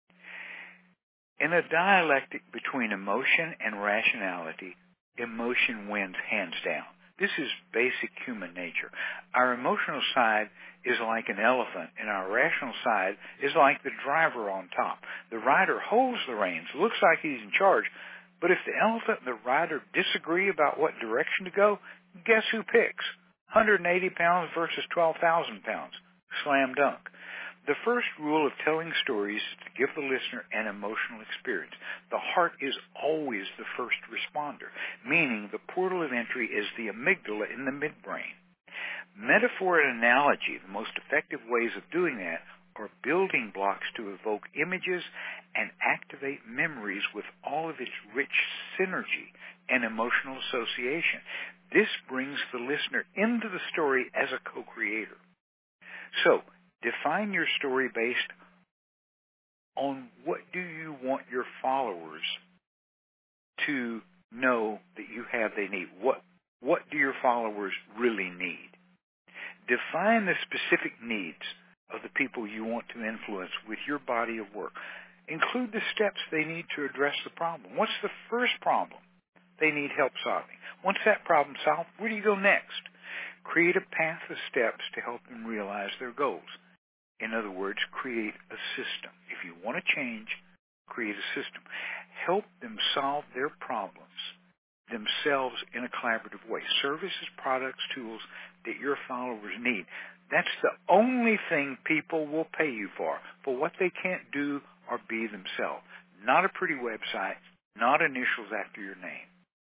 In a dialectic between emotion and rationality, emotion wins hands down. This is basic human nature. Our emotional side is like an elephant, and our rational side is like the driver on top. The rider holds the reins, looks like he's in charge, but if the elephant and the rider disagree about what direction to go, guess who picks? one hundred eighty pounds versus twelve thousand pounds. Slam dunk. The first rule of telling stories is to give the listener an emotional experience. The heart is always the first responder, meaning the portal of entry is the amygdala in the midbrain. Metaphor and analogy, the most effective ways of doing that, are building blocks to evoke images and activate memories with all of its rich synergy and emotional association. This brings the listener into the story as a co-creator. So, define your story based on what do you want your followers to know that you have they need. What, what do your followers really need? Define the specific needs of the people you want to influence with your body of work. Include the steps they need to address the problem. What's the first problem they need help solving? Once that problem's solved, where do you go next? Create a path of steps to help them realize their goals. In other words, create a system. If you want to change, create a system. Help them solve their problems. themselves in a collaborative way. Services, products, tools that your followers need. That's the only thing people will pay you for, for what they can't do or be themselves. Not a pretty website, not initials after your name.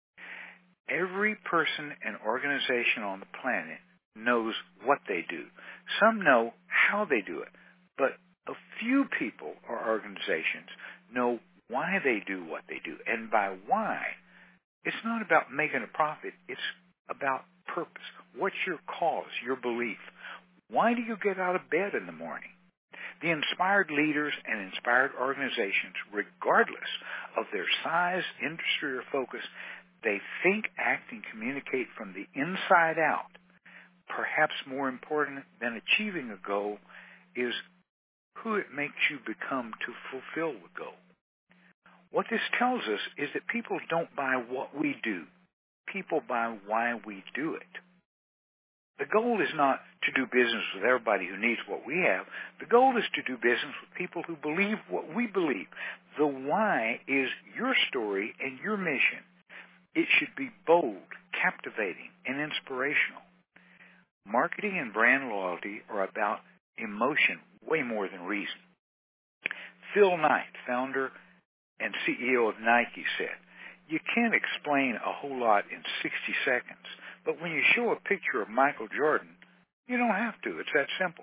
Every person and organization on the planet knows what they do. Some know how they do it, but a few people or organizations know why they do what they do. And by why, it's not about making a profit. It's about purpose. What's your cause, your belief? Why do you get out of bed in the morning? The inspired leaders and inspired organizations, regardless of their size, industry, or focus, they think, act, and communicate from the inside out. Perhaps more important than achieving a goal is who it makes you become to fulfill the goal. What this tells us is that people don't buy what we do. People buy why we do it. The goal is not to do business with everybody who needs what we have. The goal is to do business with people who believe what we believe. The why is your story and your mission. It should be bold, captivating, and inspirational. Marketing and brand loyalty are about emotion way more than reason. Phil Knight, founder and C E O of Nike, said, "You can't explain a whole lot in sixty seconds, but when you show a picture of Michael Jordan, you don't have to. It's that simple."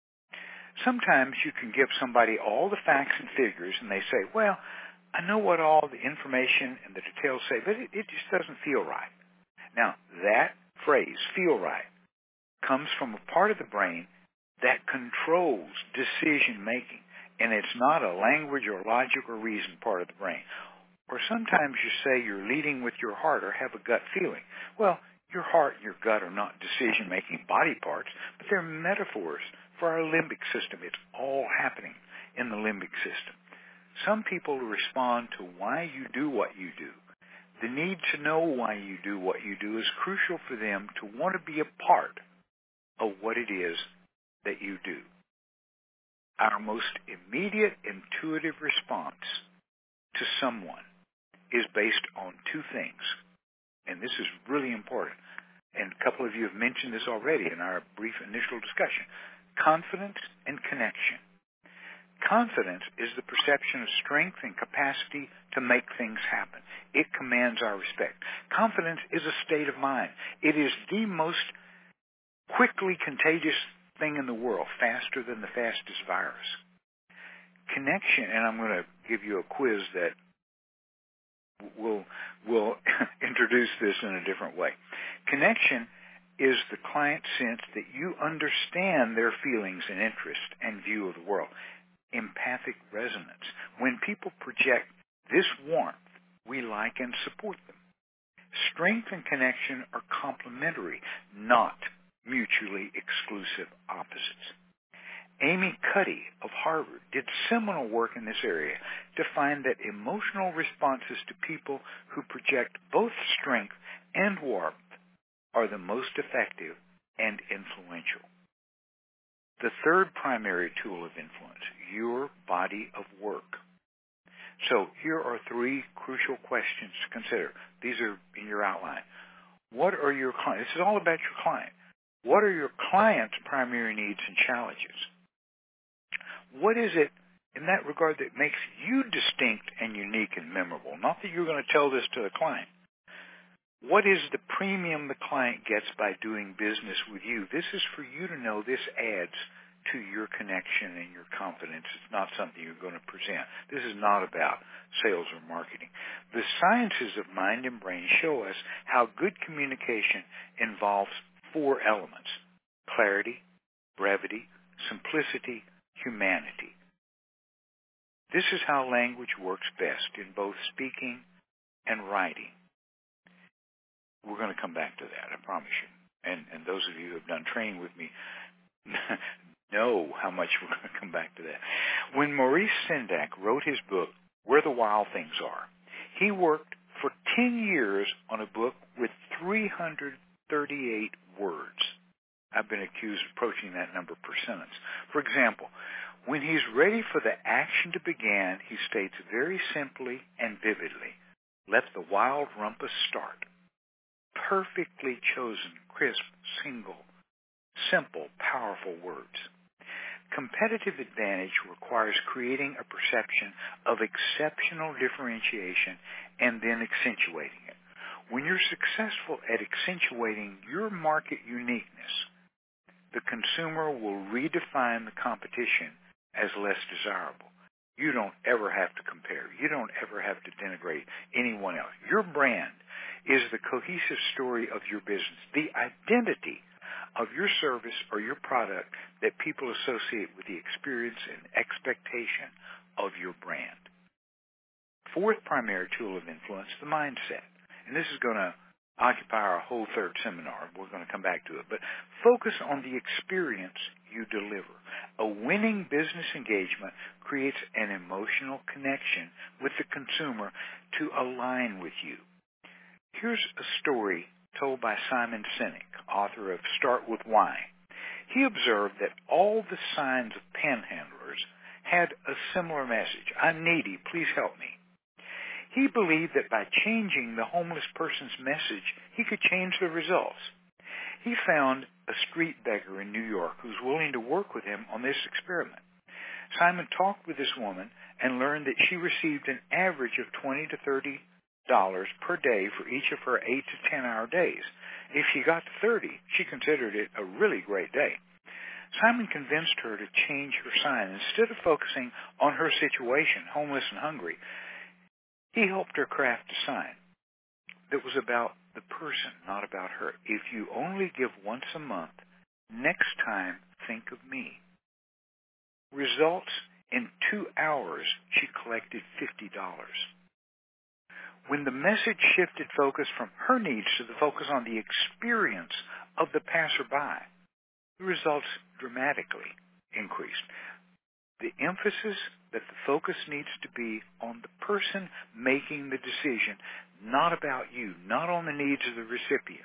Sometimes you can give somebody all the facts and figures, and they say, "Well, I know what all the information and the details say, but it, it just doesn't feel right." Now, that phrase, feel right, comes from a part of the brain that controls decision-making, and it's not a language or logic or reason part of the brain. Or sometimes you say you're leading with your heart or have a gut feeling. Well, your heart and your gut are not decision-making body parts, but they're metaphors for our limbic system. It's all happening in the limbic system. Some people respond to why you do what you do. The need to know why you do what you do is crucial for them to want to be a part of what it is that you do. Our most immediate intuitive response to someone is based on two things, and this is really important, and a couple of you have mentioned this already in our brief initial discussion: confidence and connection. Confidence is the perception of strength and capacity to make things happen. It commands our respect. Confidence is a state of mind. It is the most quickly contagious thing in the world, faster than the fastest virus. Connection, and I'm going to give you a quiz that will will introduce this in a different way. Connection is the client's sense that you understand their feelings and interests and view of the world. Empathic resonance. When people project this warmth, we like and support them. Strength and connection are complementary, not mutually exclusive opposites. Amy Cuddy of Harvard did seminal work in this area to find that emotional responses to people who project both strength and warmth are the most effective and influential. The third primary tool of influence, your body of work. So here are three crucial questions to consider. These are in your outline. What are your clients? This is all about your client. What are your client's primary needs and challenges? What is it in that regard that makes you distinct and unique and memorable? Not that you're going to tell this to the client. What is the premium the client gets by doing business with you? This is for you to know. This adds to your connection and your confidence. It's not something you're going to present. This is not about sales or marketing. The sciences of mind and brain show us how good communication involves four elements: clarity, brevity, simplicity, humanity. This is how language works best in both speaking and writing. We're going to come back to that, I promise you. And, and those of you who have done training with me know how much we're going to come back to that. When Maurice Sendak wrote his book, Where the Wild Things Are, he worked for ten years on a book with three hundred thirty-eight words. I've been accused of approaching that number per sentence. For example, when he's ready for the action to begin, he states very simply and vividly, Let the wild rumpus start. Perfectly chosen, crisp, single, simple, powerful words. Competitive advantage requires creating a perception of exceptional differentiation and then accentuating it. When you're successful at accentuating your market uniqueness, the consumer will redefine the competition as less desirable. You don't ever have to compare. You don't ever have to denigrate anyone else. Your brand is the cohesive story of your business, the identity of your service or your product that people associate with the experience and expectation of your brand. Fourth primary tool of influence, the mindset. And this is going to occupy our whole third seminar. We're going to come back to it. But focus on the experience you deliver. A winning business engagement creates an emotional connection with the consumer to align with you. Here's a story told by Simon Sinek, author of Start With Why. He observed that all the signs of panhandlers had a similar message. I'm needy, please help me. He believed that by changing the homeless person's message, he could change the results. He found a street beggar in New York who was willing to work with him on this experiment. Simon talked with this woman and learned that she received an average of twenty to thirty dollars per day for each of her eight to ten hour days. If she got to thirty, she considered it a really great day. Simon convinced her to change her sign. Instead of focusing on her situation, homeless and hungry, he helped her craft a sign that was about the person, not about her. If you only give once a month, next time think of me. Results, in two hours, she collected fifty dollars. When the message shifted focus from her needs to the focus on the experience of the passerby, the results dramatically increased. The emphasis that the focus needs to be on the person making the decision, not about you, not on the needs of the recipient.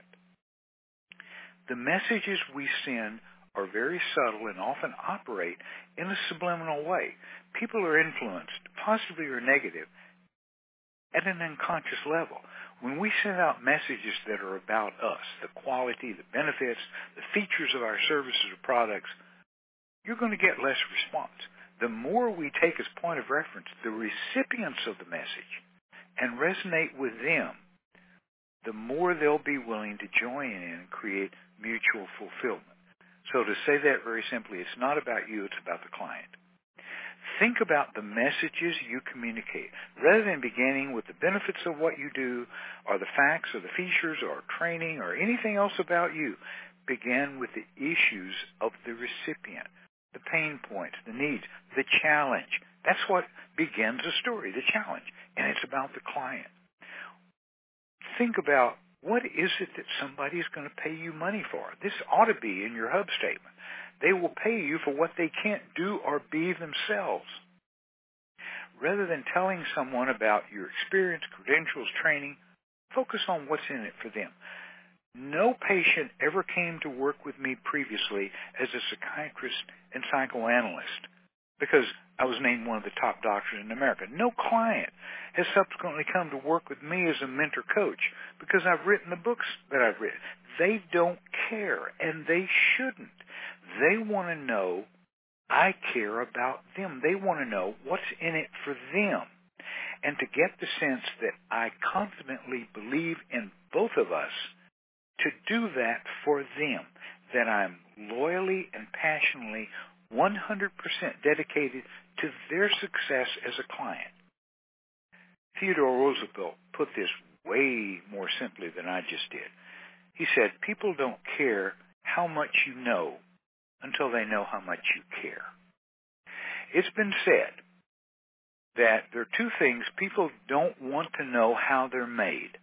The messages we send are very subtle and often operate in a subliminal way. People are influenced, positively or negative, at an unconscious level. When we send out messages that are about us, the quality, the benefits, the features of our services or products, you're going to get less response. The more we take as point of reference the recipients of the message and resonate with them, the more they'll be willing to join in and create mutual fulfillment. So to say that very simply, it's not about you, it's about the client. Think about the messages you communicate. Rather than beginning with the benefits of what you do or the facts or the features or training or anything else about you, begin with the issues of the recipient, the pain points, the needs, the challenge. That's what begins a story, the challenge, and it's about the client. Think about what is it that somebody is going to pay you money for. This ought to be in your hub statement. They will pay you for what they can't do or be themselves. Rather than telling someone about your experience, credentials, training, focus on what's in it for them. No patient ever came to work with me previously as a psychiatrist and psychoanalyst because I was named one of the top doctors in America. No client has subsequently come to work with me as a mentor coach because I've written the books that I've written. They don't care, and they shouldn't. They want to know I care about them. They want to know what's in it for them. And to get the sense that I confidently believe in both of us to do that for them, that I'm loyally and passionately one hundred percent dedicated to their success as a client. Theodore Roosevelt put this way more simply than I just did. He said, people don't care how much you know until they know how much you care. It's been said that there are two things people don't want to know how they're made: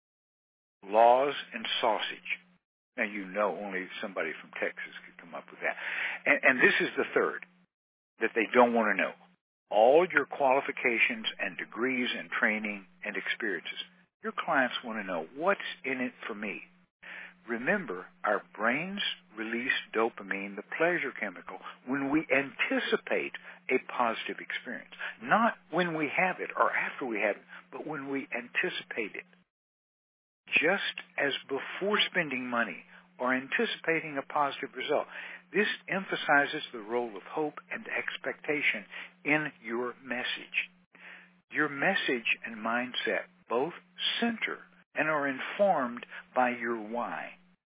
laws and sausage. Now, you know only somebody from Texas could come up with that. And, and this is the third that they don't want to know: all your qualifications and degrees and training and experiences. Your clients want to know what's in it for me. Remember, our brains release dopamine, the pleasure chemical, when we anticipate a positive experience. Not when we have it or after we have it, but when we anticipate it. Just as before spending money or anticipating a positive result. This emphasizes the role of hope and expectation in your message. Your message and mindset both center and are informed by your why.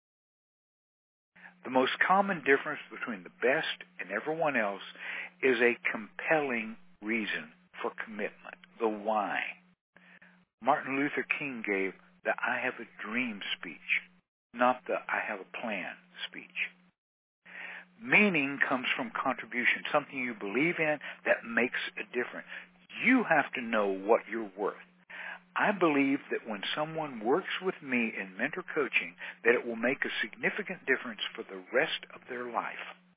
The most common difference between the best and everyone else is a compelling reason for commitment, the why. Martin Luther King gave the I have a dream speech, not the I have a plan speech. Meaning comes from contribution, something you believe in that makes a difference. You have to know what you're worth. I believe that when someone works with me in mentor coaching, that it will make a significant difference for the rest of their life.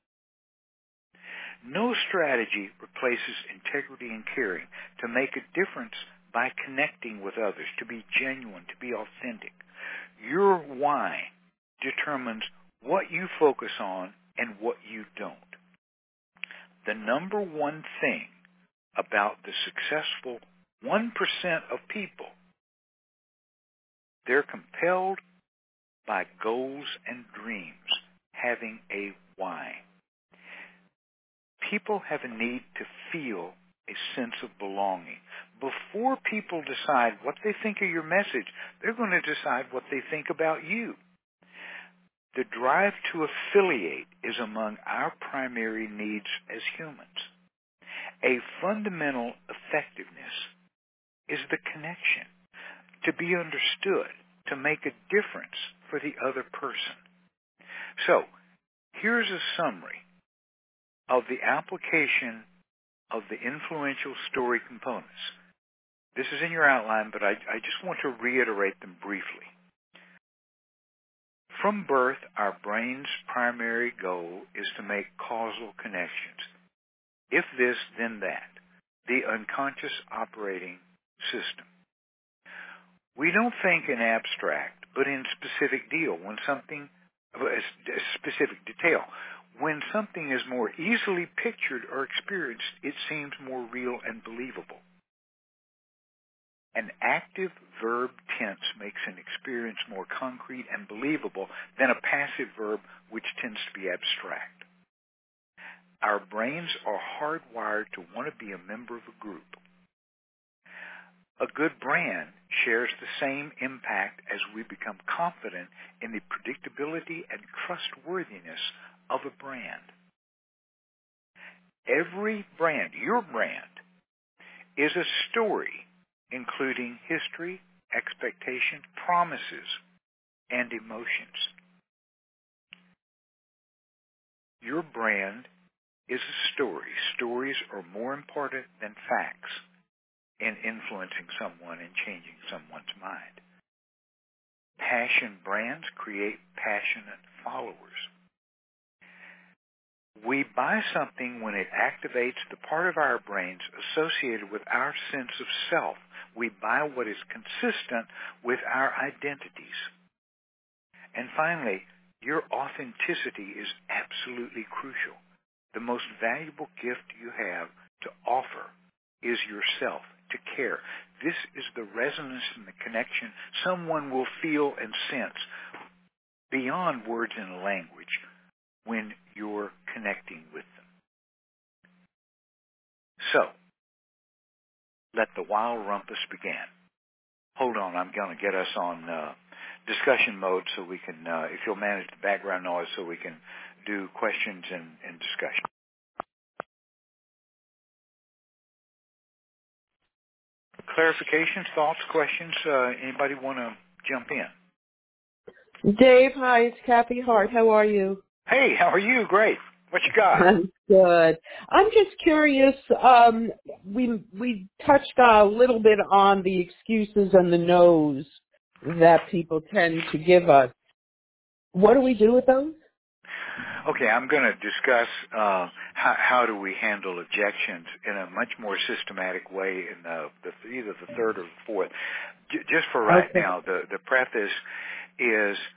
No strategy replaces integrity and caring to make a difference by connecting with others, to be genuine, to be authentic. Your why determines what you focus on and what you don't. The number one thing about the successful one percent of people, they're compelled by goals and dreams, having a why. People have a need to feel a sense of belonging. Before people decide what they think of your message, they're going to decide what they think about you. The drive to affiliate is among our primary needs as humans. A fundamental effectiveness is the connection, to be understood, to make a difference for the other person. So, here's a summary of the application of the influential story components. This is in your outline, but I, I just want to reiterate them briefly. From birth, our brain's primary goal is to make causal connections. If this, then that. The unconscious operating system. We don't think in abstract, but in specific deal. When something, specific detail. When something is more easily pictured or experienced, it seems more real and believable. An active verb tense makes an experience more concrete and believable than a passive verb which tends to be abstract. Our brains are hardwired to want to be a member of a group. A good brand shares the same impact as we become confident in the predictability and trustworthiness of a brand. Every brand, your brand, is a story including history, expectation, promises, and emotions. Your brand is a story. Stories are more important than facts in influencing someone and changing someone's mind. Passion brands create passionate followers. We buy something when it activates the part of our brains associated with our sense of self. We buy what is consistent with our identities. And finally, your authenticity is absolutely crucial. The most valuable gift you have to offer is yourself, to care. This is the resonance and the connection someone will feel and sense beyond words and language when you're connecting with them. So, let the wild rumpus begin. Hold on, I'm going to get us on uh, discussion mode so we can, uh, if you'll manage the background noise, so we can do questions and, and discussion. Clarifications, thoughts, questions? Uh, anybody want to jump in? Dave, hi, it's Kathy Hart. How are you? Hey, how are you? Great. What you got? I'm good. I'm just curious. Um, we we touched a little bit on the excuses and the no's that people tend to give us. What do we do with those? Okay, I'm going to discuss uh, how, how do we handle objections in a much more systematic way in the, the either the third or the fourth. J- just for right okay. now, the, the preface is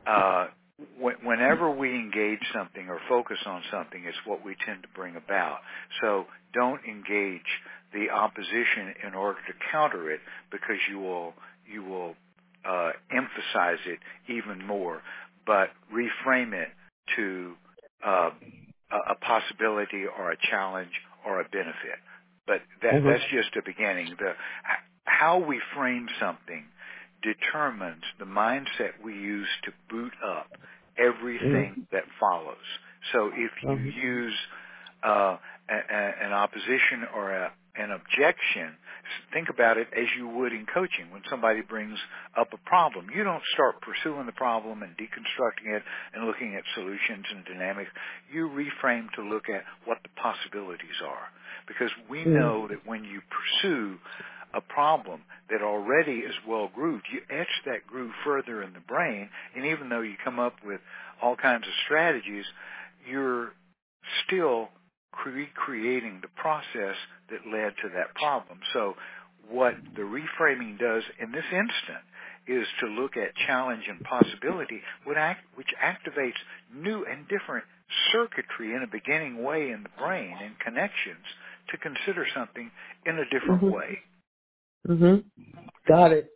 uh, wh- whenever we engage something or focus on something, it's what we tend to bring about. So don't engage the opposition in order to counter it, because you will you will uh, emphasize it even more, but reframe it to uh, a, a possibility or a challenge or a benefit. But that, Mm-hmm. that's just a beginning. The, how we frame something determines the mindset we use to boot up everything Mm-hmm. that follows. So if you Mm-hmm. use uh, a, a, an opposition or a, an objection, think about it as you would in coaching. When somebody brings up a problem, you don't start pursuing the problem and deconstructing it and looking at solutions and dynamics. You reframe to look at what the possibilities are. Because we know that when you pursue a problem that already is well grooved, you etch that groove further in the brain, and even though you come up with all kinds of strategies, you're still recreating the process that led to that problem. So what the reframing does in this instant is to look at challenge and possibility, which activates new and different circuitry in a beginning way in the brain and connections to consider something in a different Mm-hmm. way. Mm-hmm. Got it.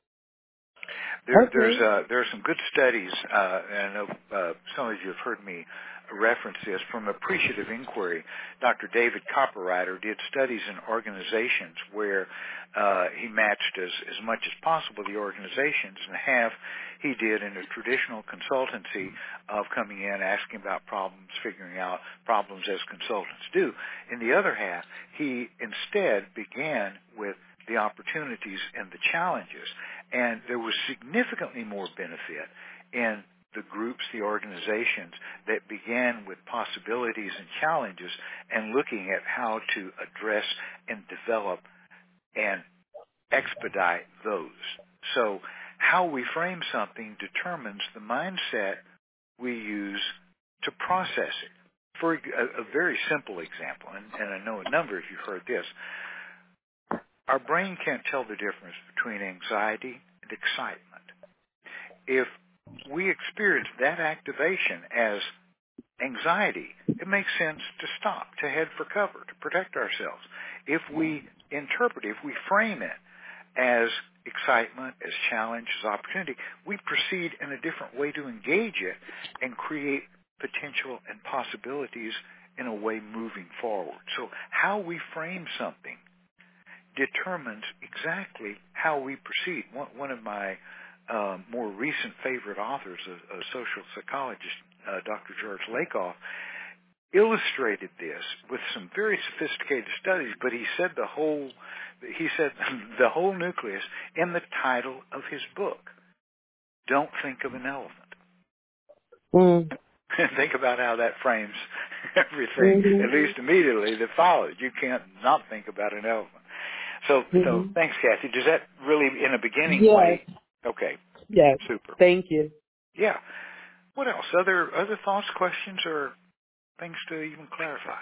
There, Okay. there's uh, there are some good studies, uh, and I know uh, some of you have heard me reference this, from Appreciative Inquiry. Doctor David Copperrider did studies in organizations where uh, he matched as, as much as possible the organizations, and half he did in a traditional consultancy of coming in, asking about problems, figuring out problems as consultants do. In the other half, he instead began with the opportunities and the challenges. And there was significantly more benefit in the groups, the organizations that began with possibilities and challenges and looking at how to address and develop and expedite those. So how we frame something determines the mindset we use to process it. For a, a very simple example, and, and I know a number of you heard this, our brain can't tell the difference between anxiety and excitement. If we experience that activation as anxiety, it makes sense to stop, to head for cover, to protect ourselves. If we interpret it, if we frame it as excitement, as challenge, as opportunity, we proceed in a different way to engage it and create potential and possibilities in a way moving forward. So how we frame something determines exactly how we proceed. One, one of my uh, more recent favorite authors, a, a social psychologist, uh, Doctor George Lakoff, illustrated this with some very sophisticated studies, but he said the whole he said the whole nucleus in the title of his book. Don't think of an elephant. Mm. Think about how that frames everything, Mm-hmm. at least immediately, that follows. You can't not think about an elephant. So, Mm-hmm. so thanks, Kathy. Does that really, in a beginning Yes. way? Okay. Yes. Super. Thank you. Yeah. What else? Other other thoughts, questions, or things to even clarify?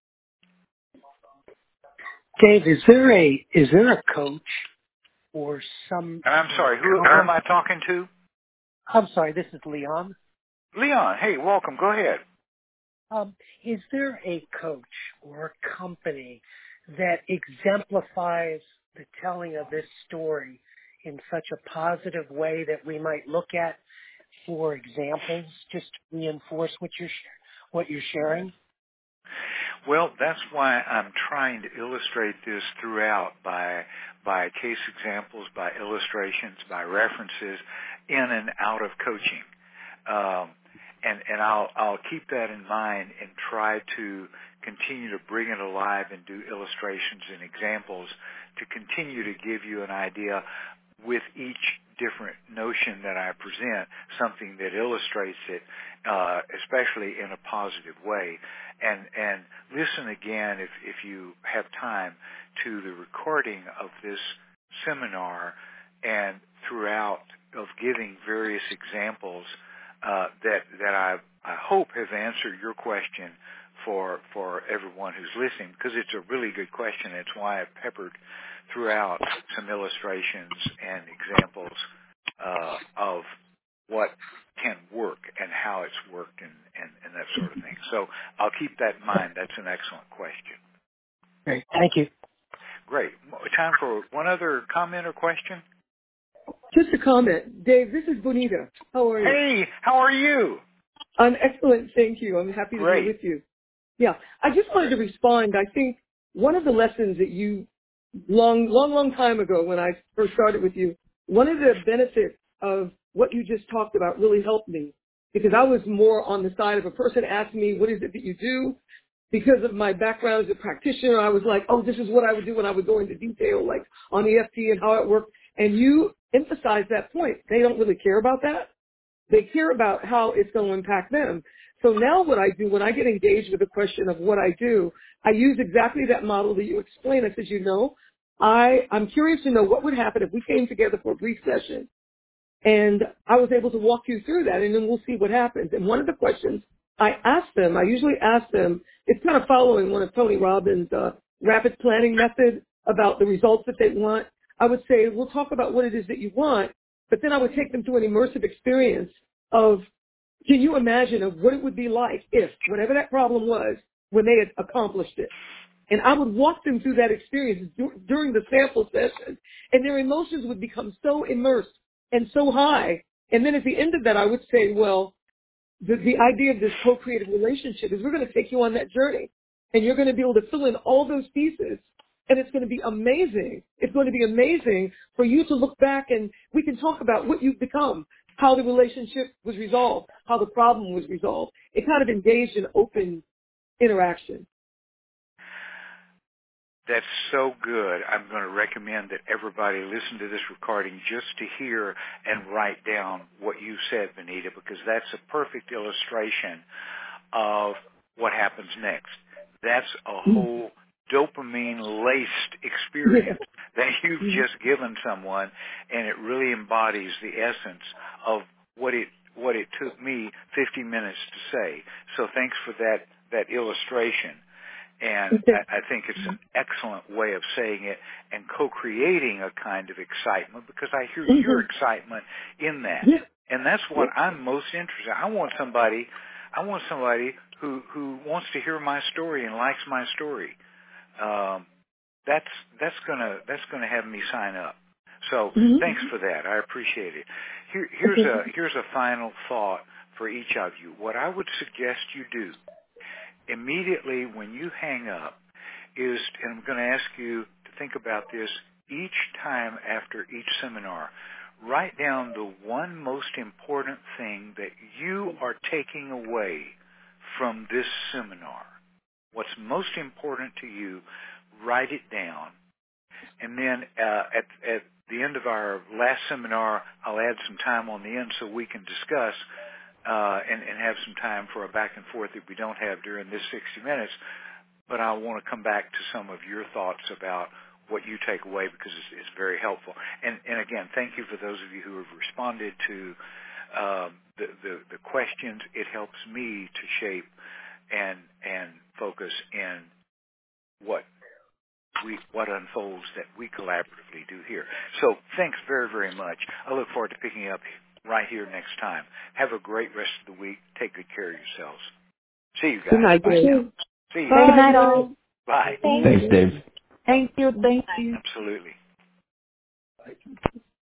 Dave, is there a is there a coach or some? And I'm sorry. Who, who am I talking to? I'm sorry. This is Leon. Leon. Hey, welcome. Go ahead. Um, is there a coach or a company that exemplifies the telling of this story in such a positive way that we might look at for examples, just to reinforce what you're what you're sharing? Well, that's why I'm trying to illustrate this throughout by by case examples, by illustrations, by references in and out of coaching. Um, and and I'll I'll keep that in mind and try to continue to bring it alive and do illustrations and examples to continue to give you an idea with each different notion that I present, something that illustrates it, uh, especially in a positive way. And and listen again, if, if you have time, to the recording of this seminar and throughout of giving various examples uh, that that I, I hope have answered your question for for everyone who's listening, because it's a really good question. It's why I've peppered throughout some illustrations and examples uh, of what can work and how it's worked and, and, and that sort of thing. So I'll keep that in mind. That's an excellent question. Great. Thank you. Great. Time for one other comment or question? Just a comment. Dave, this is Bonita. How are you? Hey, how are you? I'm excellent, thank you. I'm happy to Great. be with you. Yeah, I just wanted to respond. I think one of the lessons that you, long, long, long time ago when I first started with you, one of the benefits of what you just talked about really helped me because I was more on the side of a person asked me, what is it that you do? Because of my background as a practitioner, I was like, oh, this is what I would do when I would go into detail, like on E F T and how it worked. And you emphasized that point. They don't really care about that. They care about how it's going to impact them. So now what I do when I get engaged with the question of what I do, I use exactly that model that you explained. I said, you know, I, I'm curious to know what would happen if we came together for a brief session and I was able to walk you through that and then we'll see what happens. And one of the questions I ask them, I usually ask them, it's kind of following one of Tony Robbins' uh, rapid planning method about the results that they want. I would say, we'll talk about what it is that you want, but then I would take them through an immersive experience of, can you imagine of what it would be like if, whatever that problem was, when they had accomplished it? And I would walk them through that experience du- during the sample session, and their emotions would become so immersed and so high. And then at the end of that, I would say, well, the, the idea of this co-creative relationship is we're going to take you on that journey, and you're going to be able to fill in all those pieces. And it's going to be amazing. It's going to be amazing for you to look back and we can talk about what you've become, how the relationship was resolved, how the problem was resolved. It kind of engaged in open interaction. That's so good. I'm going to recommend that everybody listen to this recording just to hear and write down what you said, Bonita, because that's a perfect illustration of what happens next. That's a whole dopamine-laced experience that you've just given someone, and it really embodies the essence of what it what it took me fifty minutes to say. So thanks for that that illustration. And I, I think it's an excellent way of saying it and co-creating a kind of excitement because I hear mm-hmm. your excitement in that. Yeah. And that's what yeah. I'm most interested in. I want somebody, I want somebody who, who wants to hear my story and likes my story. Um, that's, that's gonna, that's gonna have me sign up. So mm-hmm. thanks for that. I appreciate it. Here, here's a, here's a final thought for each of you. What I would suggest you do immediately when you hang up is, and I'm going to ask you to think about this each time after each seminar, write down the one most important thing that you are taking away from this seminar. What's most important to you, write it down. And then uh, at, at the end of our last seminar, I'll add some time on the end so we can discuss Uh, and, and have some time for a back and forth that we don't have during this sixty minutes. But I want to come back to some of your thoughts about what you take away because it's, it's very helpful. And, and again, thank you for those of you who have responded to um, the, the, the questions. It helps me to shape and and focus in what we what unfolds that we collaboratively do here. So thanks very, very much. I look forward to picking up right here next time. Have a great rest of the week. Take good care of yourselves. See you guys. Good night, Bye now. See you. Bye. Good night, all. Bye. Thanks, Dave. Thank you. Thank you. Absolutely.